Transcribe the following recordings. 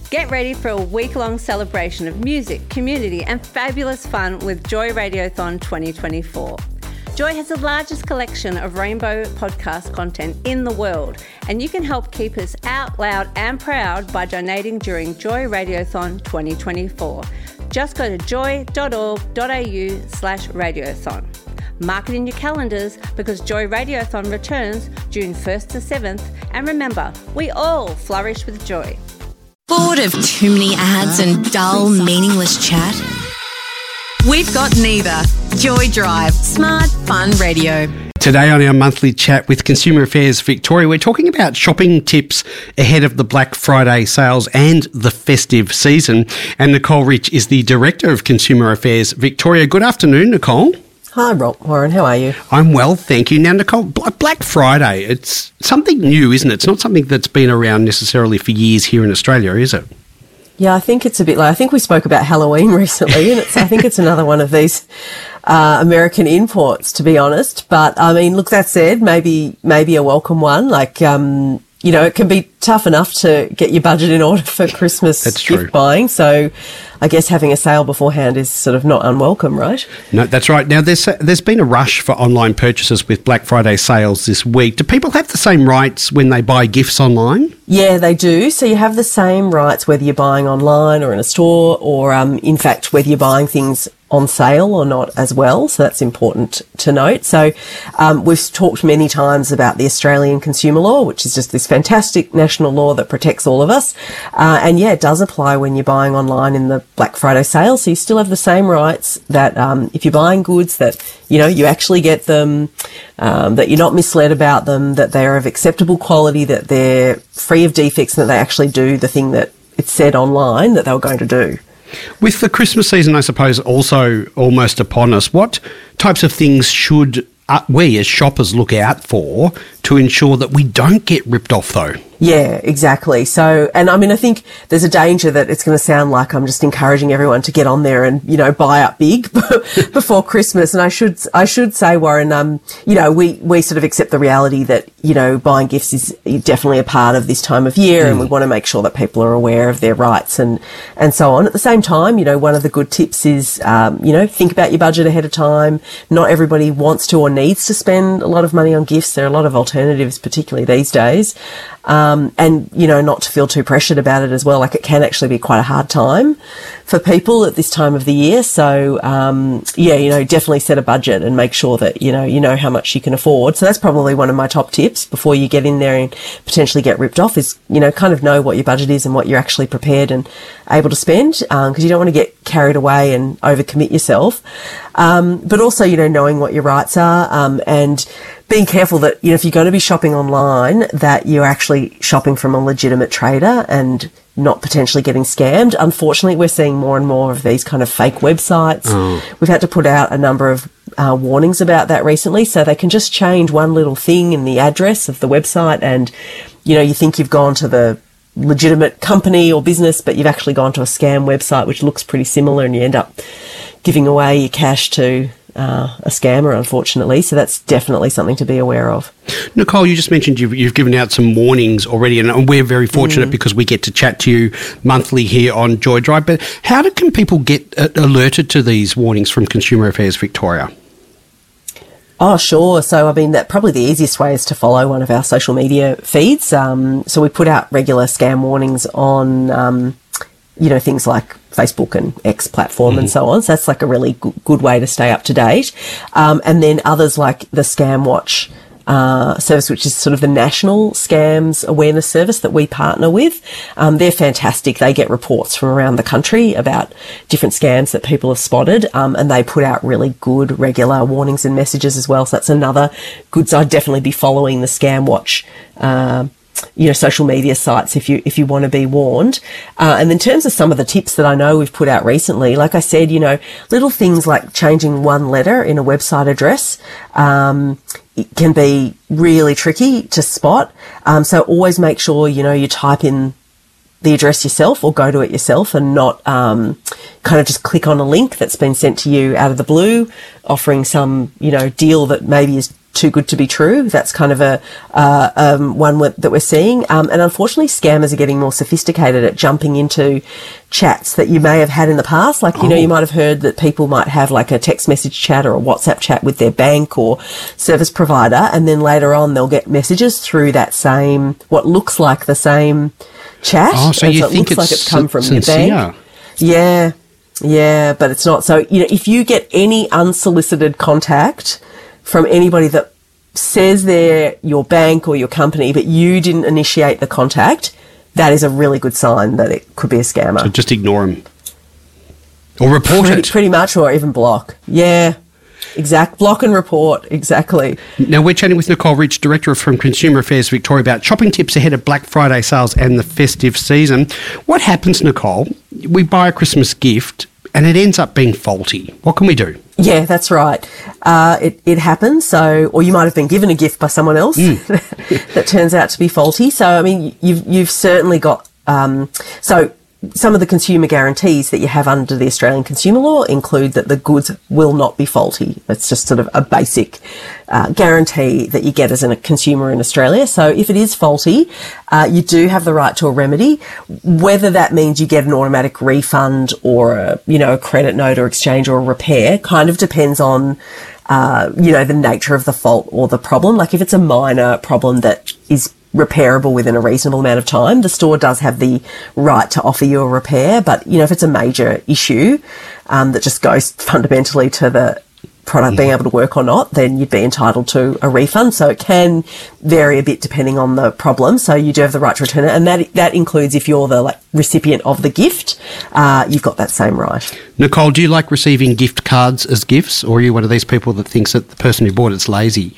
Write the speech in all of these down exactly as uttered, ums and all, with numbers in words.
Get ready for a week-long celebration of music, community and fabulous fun with Joy Radiothon twenty twenty-four. Joy has the largest collection of rainbow podcast content in the world, and you can help keep us out loud and proud by donating during Joy Radiothon twenty twenty-four. Just go to joy.org.au slash radiothon. Mark it in your calendars because Joy Radiothon returns June first to seventh, and remember, we all flourish with joy. Bored of too many ads and dull, meaningless chat? We've got neither. Joy Drive, smart, fun radio. Today on our monthly chat with Consumer Affairs Victoria, we're talking about shopping tips ahead of the Black Friday sales and the festive season. And Nicole Rich is the Director of Consumer Affairs Victoria. Good afternoon, Nicole. Hi, Warren. How are you? I'm well, thank you. Now, Nicole, Black Friday, it's something new, isn't it? It's not something that's been around necessarily for years here in Australia, is it? Yeah, I think it's a bit like, I think we spoke about Halloween recently, and it's, I think it's another one of these uh, American imports, to be honest. But, I mean, look, that said, maybe maybe a welcome one. Like, um, you know, it can be tough enough to get your budget in order for Christmas That's gift true. buying. So I guess having a sale beforehand is sort of not unwelcome, right? No, that's right. Now, there's there's been a rush for online purchases with Black Friday sales this week. Do people have the same rights when they buy gifts online? Yeah, they do. So you have the same rights whether you're buying online or in a store, or um, in fact, whether you're buying things on sale or not as well. So that's important to note. So um, we've talked many times about the Australian consumer law, which is just this fantastic national law that protects all of us. Uh, and yeah, it does apply when you're buying online in the Black Friday sale. So you still have the same rights that um, if you're buying goods that, you know, you actually get them, um, that you're not misled about them, that they're of acceptable quality, that they're free of defects, and that they actually do the thing that it said online that they were going to do. With the Christmas season, I suppose, also almost upon us, what types of things should uh, we as shoppers look out for to ensure that we don't get ripped off, though? Yeah, exactly. So, and I mean, I think there's a danger that it's going to sound like I'm just encouraging everyone to get on there and, you know, buy up big before Christmas. And I should, I should say, Warren, um, you know, we, we sort of accept the reality that, you know, buying gifts is definitely a part of this time of year, mm. and we want to make sure that people are aware of their rights and, and so on. At the same time, you know, one of the good tips is, um, you know, think about your budget ahead of time. Not everybody wants to or needs to spend a lot of money on gifts. There are a lot of alternatives, particularly these days. Um, and, you know, not to feel too pressured about it as well. Like, it can actually be quite a hard time for people at this time of the year. So, um, yeah, you know, definitely set a budget and make sure that, you know, you know how much you can afford. So that's probably one of my top tips before you get in there and potentially get ripped off is, you know, kind of know what your budget is and what you're actually prepared and able to spend, because um, you don't want to get carried away and overcommit yourself. Um, but also, you know, knowing what your rights are, um, and being careful that, you know, if you're going to be shopping online, that you're actually shopping from a legitimate trader and not potentially getting scammed. Unfortunately, we're seeing more and more of these kind of fake websites. Oh. We've had to put out a number of uh, warnings about that recently. So they can just change one little thing in the address of the website, and, you know, you think you've gone to the legitimate company or business, but you've actually gone to a scam website which looks pretty similar, and you end up giving away your cash to Uh, a scammer, unfortunately. So that's definitely something to be aware of. Nicole, you just mentioned you've, you've given out some warnings already, and we're very fortunate mm. because we get to chat to you monthly here on Joy Drive. But how do, can people get uh, alerted to these warnings from Consumer Affairs Victoria? Oh, sure. So, I mean, that probably the easiest way is to follow one of our social media feeds. Um, so we put out regular scam warnings on, um, you know, things like Facebook and X platform mm-hmm. and so on. So that's like a really g- good way to stay up to date. Um, and then others like the Scam Watch uh, service, which is sort of the national scams awareness service that we partner with. Um, they're fantastic. They get reports from around the country about different scams that people have spotted, um, and they put out really good regular warnings and messages as well. So that's another good. So I'd definitely be following the Scam Watch uh, you know, social media sites if you if you want to be warned. Uh, and in terms of some of the tips that I know we've put out recently, like I said, you know, little things like changing one letter in a website address um, it can be really tricky to spot. Um, so always make sure, you know, you type in the address yourself or go to it yourself, and not um, kind of just click on a link that's been sent to you out of the blue offering some, you know, deal that maybe is too good to be true. That's kind of a uh, um, one w- that we're seeing. Um, and unfortunately, scammers are getting more sophisticated at jumping into chats that you may have had in the past. Like, you oh. know, you might have heard that people might have like a text message chat or a WhatsApp chat with their bank or service provider, and then later on they'll get messages through that same, what looks like the same chat. Oh, so and you so it think looks it's like it's come from sincere. your bank. Yeah. Yeah, but it's not. So, you know, if you get any unsolicited contact from anybody that says they're your bank or your company, but you didn't initiate the contact, that is a really good sign that it could be a scammer. So just ignore them. Or report pretty, it. Pretty much, or even block. Yeah, exact. Block and report, exactly. Now, we're chatting with Nicole Rich, Director from Consumer Affairs Victoria, about shopping tips ahead of Black Friday sales and the festive season. What happens, Nicole? We buy a Christmas gift and it ends up being faulty. What can we do? Yeah, that's right. Uh, it, it happens. So, or you might have been given a gift by someone else mm. that turns out to be faulty. So, I mean, you've, you've certainly got, um, so some of the consumer guarantees that you have under the Australian consumer law include that the goods will not be faulty. It's just sort of a basic uh, guarantee that you get as a consumer in Australia. So if it is faulty, uh, you do have the right to a remedy. Whether that means you get an automatic refund or a, you know, a credit note or exchange or a repair kind of depends on uh, you know, the nature of the fault or the problem. Like if it's a minor problem that is repairable within a reasonable amount of time, the store does have the right to offer you a repair. But, you know, if it's a major issue um, that just goes fundamentally to the product being able to work or not, then you'd be entitled to a refund. So it can vary a bit depending on the problem. So you do have the right to return it. And that that includes if you're the like recipient of the gift, uh, you've got that same right. Nicole, do you like receiving gift cards as gifts, or are you one of these people that thinks that the person who bought it's lazy?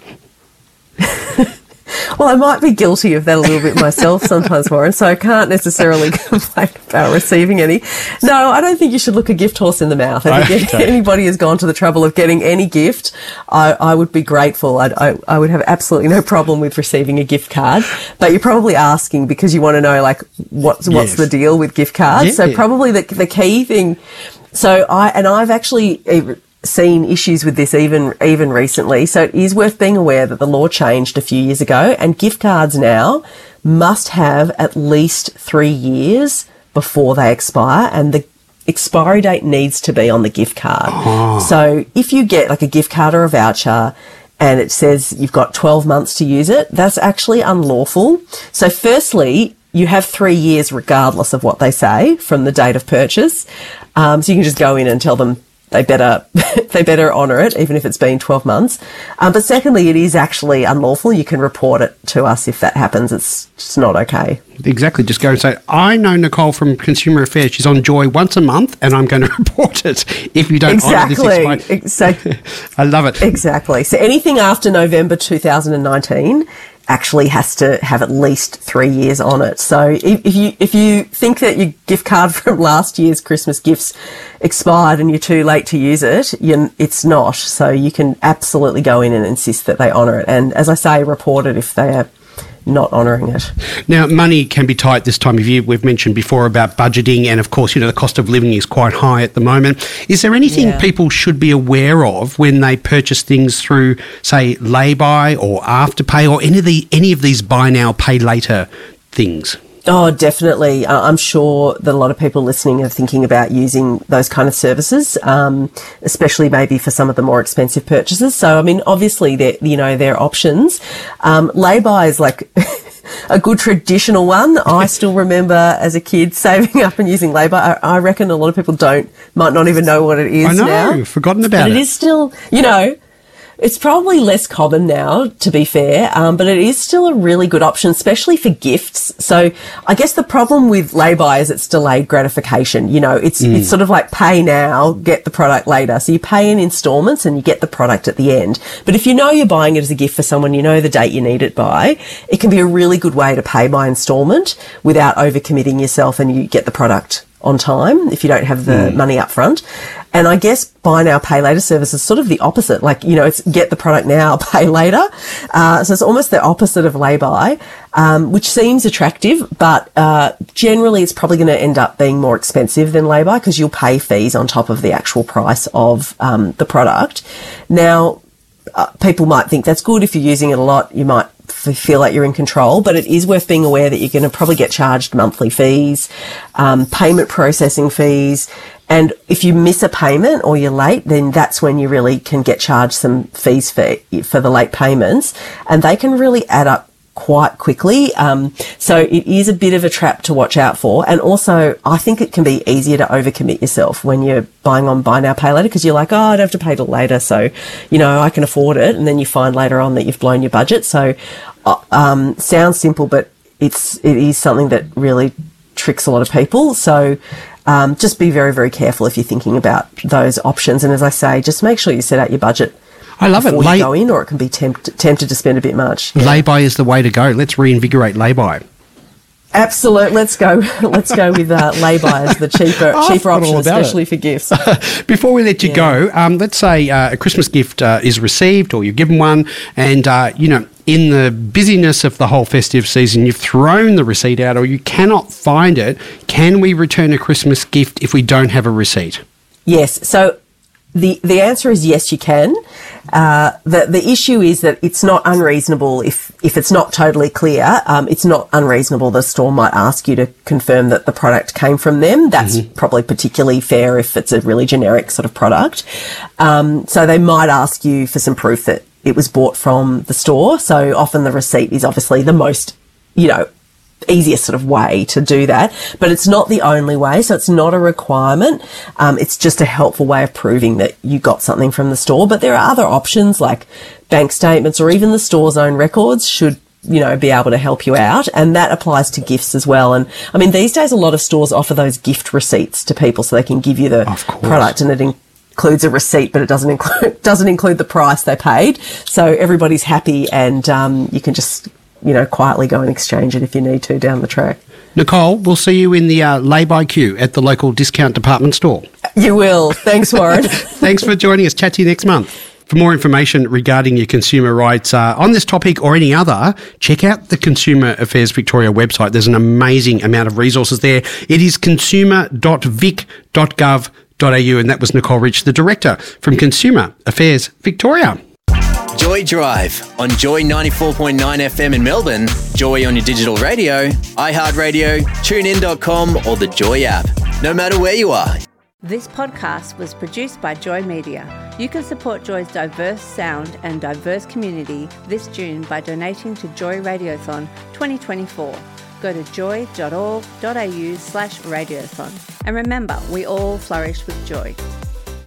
Well, I might be guilty of that a little bit myself sometimes, Warren, so I can't necessarily complain about receiving any. No, I don't think you should look a gift horse in the mouth. I think if anybody has gone to the trouble of getting any gift, I, I would be grateful. I'd, I, I would have absolutely no problem with receiving a gift card. But you're probably asking because you want to know, like, what's, what's yes. the deal with gift cards. Yeah. So probably the, the key thing. So I, and I've actually seen issues with this even even recently. So it is worth being aware that the law changed a few years ago, and gift cards now must have at least three years before they expire, and the expiry date needs to be on the gift card. Oh. So if you get like a gift card or a voucher and it says you've got twelve months to use it, that's actually unlawful. So firstly, you have three years regardless of what they say from the date of purchase. Um, so you can just go in and tell them they better they better honour it, even if it's been twelve months. Um, but secondly, it is actually unlawful. You can report it to us if that happens. It's just not okay. Exactly. Just go and say, I know Nicole from Consumer Affairs. She's on Joy once a month, and I'm going to report it if you don't exactly. honour this expiry. Exactly. I love it. Exactly. So anything after November two thousand nineteen actually has to have at least three years on it. So if, if you if you think that your gift card from last year's Christmas gifts expired and you're too late to use it, you, it's not. So you can absolutely go in and insist that they honour it. And as I say, report it if they are not honouring it. Now, money can be tight this time of year. We've mentioned before about budgeting, and of course, you know, the cost of living is quite high at the moment. Is there anything yeah. people should be aware of when they purchase things through, say, lay-by or afterpay, or any of the any of these buy now, pay later things? Oh, definitely. Uh, I'm sure that a lot of people listening are thinking about using those kind of services, um, especially maybe for some of the more expensive purchases. So, I mean, obviously, there, you know, there are options. Um, lay-by is like a good traditional one. I still remember as a kid saving up and using lay-by. I, I reckon a lot of people don't, might not even know what it is now. I know, now. forgotten about but it. It is still, you know, it's probably less common now, to be fair, um, but it is still a really good option, especially for gifts. So I guess the problem with lay-by is it's delayed gratification. You know, it's mm. it's sort of like pay now, get the product later. So you pay in installments and you get the product at the end. But if you know you're buying it as a gift for someone, you know the date you need it by, it can be a really good way to pay by installment without overcommitting yourself, and you get the product on time if you don't have the mm. money up front. And I guess buy now, pay later service is sort of the opposite. Like, you know, it's get the product now, pay later. Uh, so it's almost the opposite of lay-by, um, which seems attractive, but uh, generally it's probably going to end up being more expensive than lay-by because you'll pay fees on top of the actual price of um, the product. Now, uh, people might think that's good. If you're using it a lot, you might f- feel like you're in control, but it is worth being aware that you're going to probably get charged monthly fees, um, payment processing fees. And if you miss a payment or you're late, then that's when you really can get charged some fees for, for the late payments. And they can really add up quite quickly. Um, so it is a bit of a trap to watch out for. And also, I think it can be easier to overcommit yourself when you're buying on buy now, pay later, because you're like, oh, I don't have to pay till later. So, you know, I can afford it. And then you find later on that you've blown your budget. So, um, sounds simple, but it's, it is something that really tricks a lot of people. So, um, just be very, very careful if you're thinking about those options. And as I say, just make sure you set out your budget. I love it. Before Lay- you go in, or it can be tempt- tempted to spend a bit much. Yeah. Lay-by is the way to go. Let's reinvigorate lay-by. Absolutely. Let's go. Let's go with uh, lay-by as the cheaper, Oh, cheaper option, especially it. for gifts. Before we let you Yeah. go, um, let's say uh, a Christmas gift uh, is received, or you've given one, and uh, you know, in the busyness of the whole festive season, you've thrown the receipt out, or you cannot find it. Can we return a Christmas gift if we don't have a receipt? Yes. So the the answer is yes, you can. Uh, the the issue is that it's not unreasonable if if it's not totally clear. Um, it's not unreasonable. The store might ask you to confirm that the product came from them. That's mm-hmm. probably particularly fair if it's a really generic sort of product. Um, so they might ask you for some proof that it was bought from the store. So often the receipt is obviously the most, you know, easiest sort of way to do that, but it's not the only way. So it's not a requirement. Um, it's just a helpful way of proving that you got something from the store. But there are other options like bank statements, or even the store's own records should, you know, be able to help you out. And that applies to gifts as well. And I mean, these days, a lot of stores offer those gift receipts to people so they can give you the product, and it in- includes a receipt, but it doesn't include, doesn't include the price they paid. So everybody's happy, and um, you can just, you know, quietly go and exchange it if you need to down the track. Nicole, we'll see you in the uh, lay-by queue at the local discount department store. You will. Thanks, Warren. Thanks for joining us. Chat to you next month. For more information regarding your consumer rights uh, on this topic or any other, check out the Consumer Affairs Victoria website. There's an amazing amount of resources there. It is consumer dot vic dot gov dot a u, and that was Nicole Rich, the Director from Consumer Affairs Victoria. Joy Drive on Joy ninety-four point nine F M in Melbourne, Joy on your digital radio, iHeartRadio, tune in dot com or the Joy app. No matter where you are. This podcast was produced by Joy Media. You can support Joy's diverse sound and diverse community this June by donating to Joy Radiothon twenty twenty-four. Go to joy dot org dot a u slash radiothon. And remember, we all flourish with joy.